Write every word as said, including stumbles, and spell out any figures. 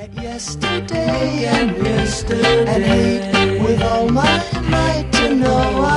at yesterday and yesterday and hate with all my might to know I